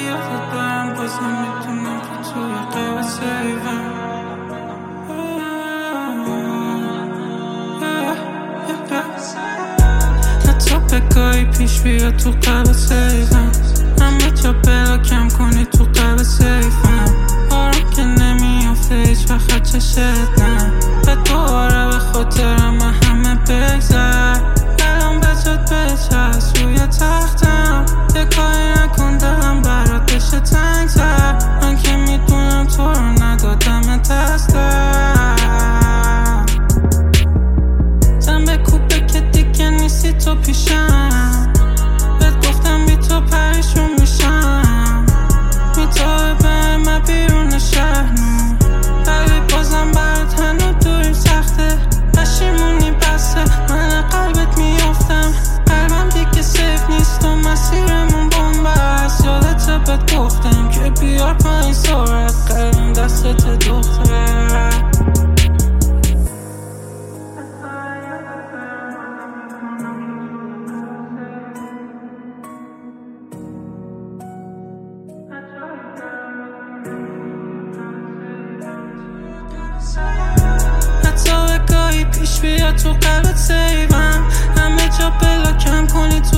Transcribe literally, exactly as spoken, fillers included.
یادت دارم بازم میدونم که توی قلبت سیفم. حتی بگاهی پیش بیا تو قلبت سیفم. همه جا بلا کم کنی تو قلبت سیفم. بارم که نمیافته هیچ وقت خد چشتم. به دوباره به خاطرم همه بگذر. الان به جد بچست روی تختم. یه کاری نکن دلم برات بشه تنگ تر. من که میدونم تو رو ندادم دستم. زن به کوبه که دیگه نیستی تو پیشم. بهت گفتم بی تو پریشون میشم. میتاره به من بیرون شهرنو. ولی بازم برات هنو دوریم سخته. پشیمونی بسته من قلبت میافتم. قلبم دیگه سیف نیست و مسیرمون بومبست. یادت بهت گفتم که بیار پایین سرعت. قلبم دستت دختر. حتی بگاهی پیش بیا تو قلبت سیفم. همه جا بلا کم کنی